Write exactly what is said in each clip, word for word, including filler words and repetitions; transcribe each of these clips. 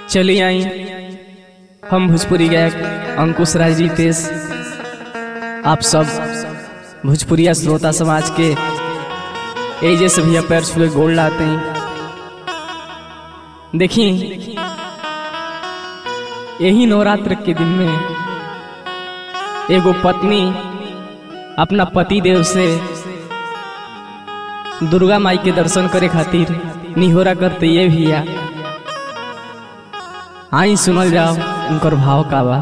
चलिए आई हम भोजपुरी गायक अंकुश राज रितेश आप सब भोजपुरिया श्रोता समाज के एजे से भैया पैर छुए गोल लाते हैं। देखिए यही नवरात्र के दिन में एगो पत्नी अपना पति देव से दुर्गा माई के दर्शन करे खातिर निहोरा करते ये भैया आई सुनल जाओ उनकर भाव का बा।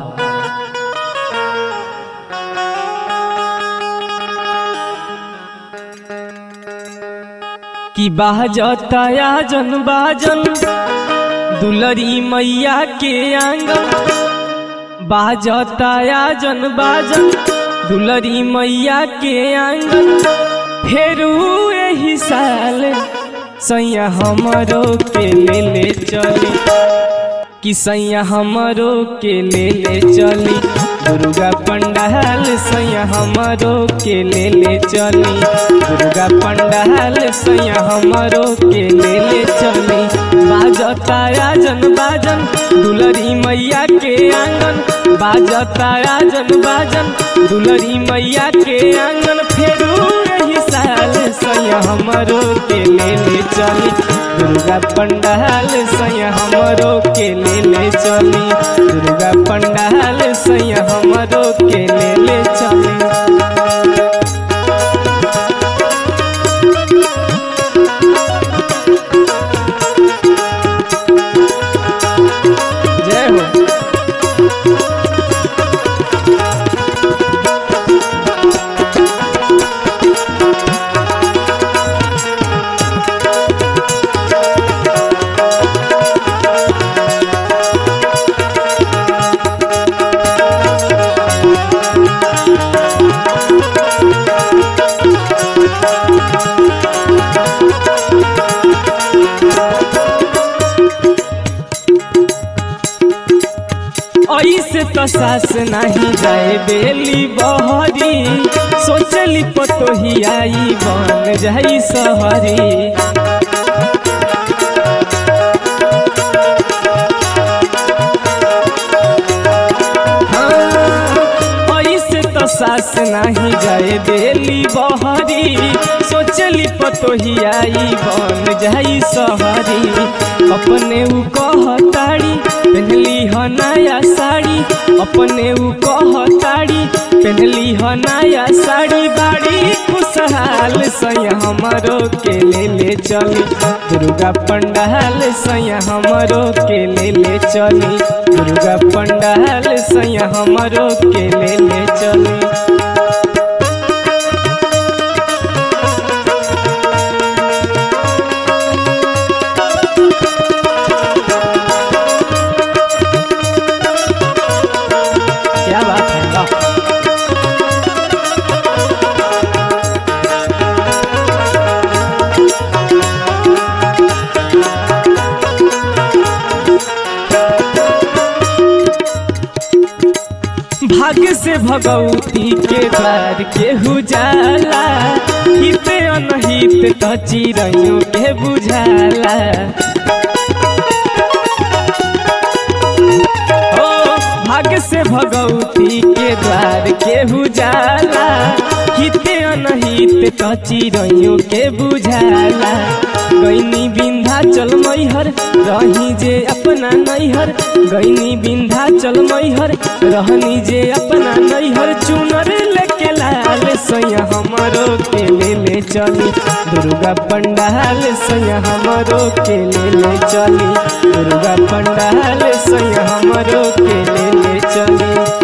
कि बाजता जन बाजन दुलरी मैया के आंगन, बाजता जन बाजन दुलरी मैया के आंगन, फेरू यही साल सैया हमरो के ले ले चली, कि सैया हमरो के ले ले चली दुर्गा पंडाल, सैया हमरो के ले ले चली दुर्गा पंडाल, सैया हमरो के ले ले चली। बाजता जन बाजन दुलरी मैया के आंगन, बाजता जन बाजन दुलरी मैया के आंगन, फेरू यही साल सैया हमरो के ले ले चली दुर्गा पंडाल, सैया हमरो के ले ले चली दुर्गा पंडाल, सैया हमरो के ले ले चली। जय हो। ऐसे तो सास नहीं जाए बेली बहरी, सोचली पतोही आई बन जाई सहरी, हाँ ऐसे तो सास नहीं जाए बेली बहरी, सोचली पतोही आई बन जाई सहरी, अपने उ कहताड़ी पहनली ह नया साड़ी, अपने उ कहताड़ी पहनली ह नया साड़ी, बाड़ी खुशहाल सैया हमरो के ले ले चली दुर्गा पंडाल, सैया हमरो के ले ले चली दुर्गा पंडाल, सैया हमरो के ले ले चली। क्या बात है वाह। भाग्य से भगवती के द्वार के उजाला, हित अनहित तो चिड़ैयों के बुझाला, भाग्य से भगवती के द्वार के उजाला, हित अनहित तो चिड़ैयों के बुझाला, गईनी विंध्याचल मैहर रही जे अपना नैहर, गईनी विंध्याचल मैहर रहनी जे अपना नैहर, चुनर लेके लाल सैया हमरो के ले ले चली दुर्गा पंडाल, सैया हमरो के ले ले चली दुर्गा पंडाल, सैया हमरो के ले ले चली।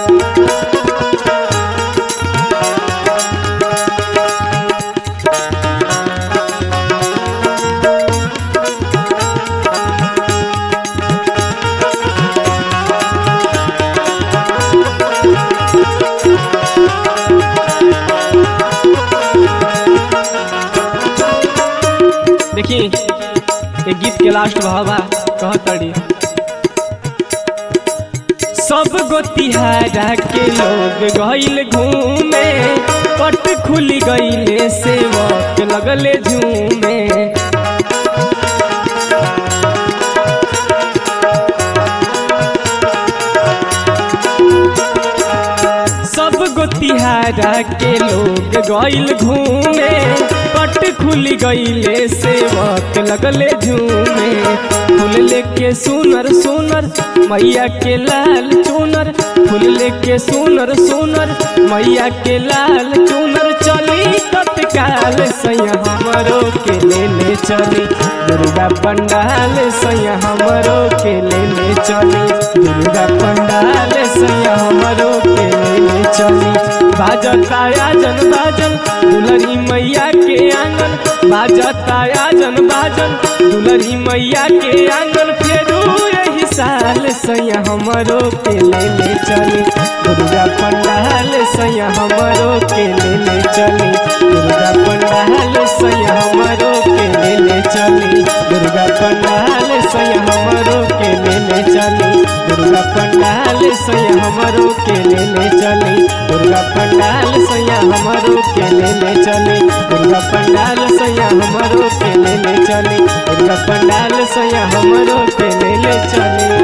देखिए एक गीत के लास्ट भावा कहतड़ी, सब गोतिहारा के लोग गइल घूमे, पट खुली गइले सेवक लगले झूमे, आरा के लोग गइल घूमे, पट खुल गइले सेवक लगले झूमे। फूल लेके सुनर सुनर मैया के लाल चुनर, फूल लेके सुनर सुनर मैया के लाल चुनर। चली तत्काल सैया हमरो के ले ले चली, दुर्गा पंडाल सैया हमरो के ले ले चली, दुर्गा पंडाल सैया हमरो के ले ले चली। बाजता आजन बाजन दुलरी मैया के आंगन, बाजता आजन बाजन दुलरी मैया के आंगन। फेरू यही साल सैया हमरो के ले ले चली, दुर्गा पंडाल सैया हमरो के ले ले चली, दुर्गा पंडाल सैया हमरो के ले ले चली, दुर्गा पंडाल सैया हमरो के ले ले चली, दुर्गा पंडाल सैया हमरो के ले ले चली, दुर्गा पंडाल सैया हमरो के ले ले चली, दुर्गा पंडाल सैया हमरो के ले ले चली, दुर्गा पंडाल सैया हमरो के ले ले चली।